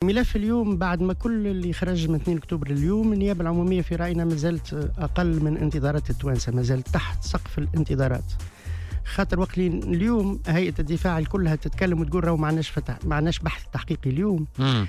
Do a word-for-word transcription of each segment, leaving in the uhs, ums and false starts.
الملف اليوم بعد ما كل اللي خرج من اثنين أكتوبر اليوم، النيابة العمومية في رأينا ما زالت أقل من انتظارات التوانسة، ما زالت تحت سقف الانتظارات. خاطر وقت اليوم هيئة الدفاع كلها تتكلم وتقول راهو ما عندناش فتح ما عندناش بحث تحقيقي اليوم. مم.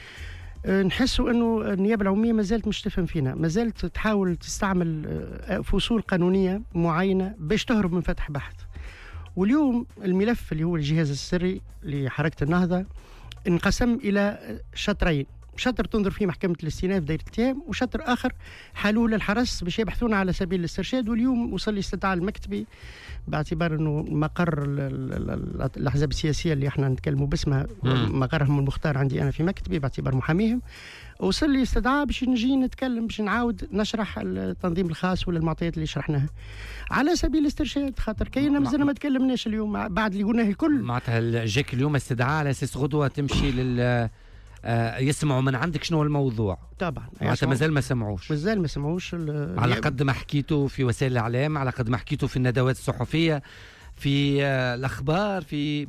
نحسوا انه النيابه العموميه ما زالت مش تفهم فينا، ما زالت تحاول تستعمل فصول قانونيه معينه باش تهرب من فتح بحث. واليوم الملف اللي هو الجهاز السري لحركه النهضه انقسم الى شطرين، شطر تنظر فيه محكمة الاستئناف دايرة الاتهام، وشطر آخر حالوه للحرس باش يبحثون على سبيل الاسترشاد. واليوم وصل لي استدعاء المكتبي باعتبار أنه مقر الأحزاب السياسية اللي احنا نتكلموا باسمها مقرهم المختار عندي أنا في مكتبي باعتبار محاميهم، وصل لي استدعاء باش نجي نتكلم باش نعاود نشرح التنظيم الخاص ولا المعطيات اللي شرحناها على سبيل الاسترشاد. خاطر كاينه مازلنا ما تكلمناش اليوم بعد اللي قلناه الكل. معناتها جاك اليوم استدعاء على اساس غدوه تمشي لل آه يسمعوا من عندك شنو الموضوع؟ طبعا معناتها مازال ما سمعوش، مازال ما سمعوش على قد ما حكيتوا في وسائل الاعلام، على قد ما حكيتوا في الندوات الصحفيه، في آه الاخبار، في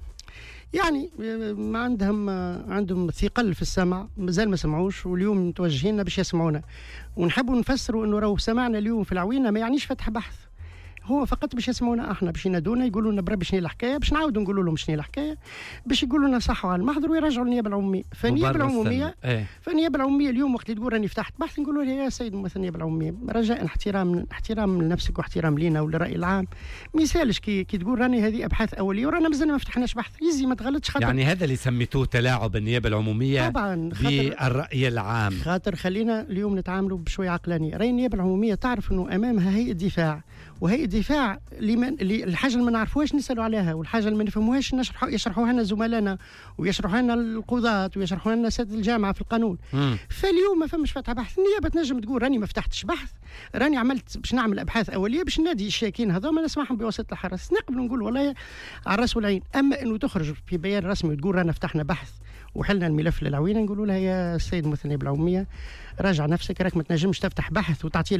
يعني ما عندهم عندهم ثقل في السمع، مازال ما سمعوش، واليوم متوجهين باش يسمعونا. ونحبوا نفسروا انه راهو سمعنا اليوم في العوينه ما يعنيش فتح بحث، هو فقط باش يسمعونا احنا، باش ينادونا يقولوا لنا برا شنو الحكايه، باش نعاودوا نقولوا لهم شنو الحكايه، باش يقولوا لنا صحوا على المحضر ويرجعوا للنيابه العموميه. فالنيابه العموميه ايه؟ فالنيابه العموميه اليوم وقت اللي تقول راني فتحت بحث نقولوا لها يا سيد ممثل النيابه العموميه رجاء احترام احترام لنفسك واحترام لينا وللراي العام، ما يسالش كي, كي تقول راني هذه ابحاث اوليه ورانا مازلنا ما فتحناش بحث، يزي ما تغلطش. خاطر يعني هذا اللي سميتوه تلاعب النيابه العموميه طبعا بالراي العام. خاطر خلينا اليوم نتعاملوا بشويه عقلانيه. راي النيابه العموميه تعرف انه امامها هيئه دفاع، وهيئه الدفاع لمن الحاجه اللي ما نعرفوهاش نسالوا عليها، والحاجه اللي ما نفهموهاش نشرحوا يشرحوها لنا زملائنا ويشرحوها لنا القضاة ويشرحوها لنا اساتذه الجامعه في القانون. مم. فاليوم ما فماش فتح بحث، النيابه تنجم تقول راني ما فتحتش بحث، راني عملت باش نعمل ابحاث اوليه باش نادي الشاكين هذوما نسمعهم بواسطه الحرس، نقبل نقول والله على الراس والعين. اما انه تخرج في بيان رسمي وتقول رانا فتحنا بحث وحلنا الملف للعوينه، نقولوا لها يا السيد ممثل النيابه العموميه راجع نفسك، راك ما تنجمش تفتح بحث وتعطيه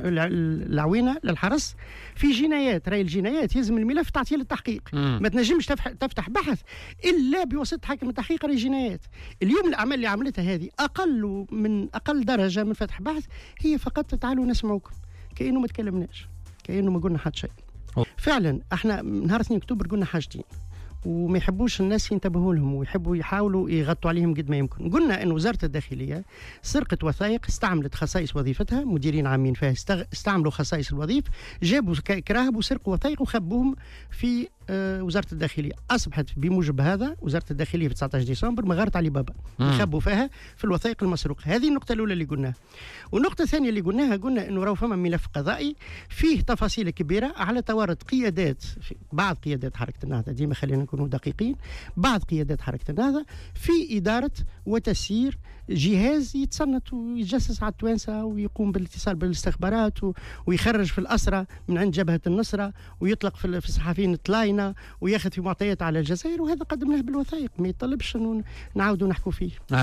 للعوينه للحرس في جنايات، راي الجنايات يلزم الملف تعطيه للتحقيق. مم. ما تنجمش تفتح بحث الا بواسطه حاكم التحقيق راي الجنايات. اليوم الاعمال اللي عملتها هذه اقل من اقل درجه من فتح بحث، هي فقط تعالوا نسمعوكم، كانه ما تكلمناش، كانه ما قلنا حتى شيء. فعلا احنا نهار اثنين أكتوبر قلنا حاجتين وما يحبوش الناس ينتبهوا لهم ويحبوا يحاولوا يغطوا عليهم قد ما يمكن. قلنا ان وزاره الداخليه سرقت وثائق، استعملت خصائص وظيفتها، مديرين عامين فيها استعملوا خصائص الوظيف، جابوا كراهب وسرقوا وثائق وخبوهم في آه وزاره الداخليه. اصبحت بموجب هذا وزاره الداخليه في تسعة عشر ديسمبر مغارة علي بابا يخبوا فيها في الوثائق المسروقه. هذه النقطه الاولى اللي قلناها. والنقطه الثانيه اللي قلناها قلنا انه راهو فما ملف قضائي فيه تفاصيل كبيره على توارد قيادات، بعض قيادات حركه النهضه، ديما خلينا نكونوا دقيقين، بعض قيادات حركه النهضه في اداره وتسيير جهاز يتصنت ويتجسس على التوانسه ويقوم بالاتصال بالاستخبارات ويخرج في الاسرى من عند جبهه النصره ويطلق في الصحفيين الطلاينه وياخذ في معطيات على الجزائر، وهذا قدمناه بالوثائق ما يطلبش انه نعاودوا نحكوا فيه.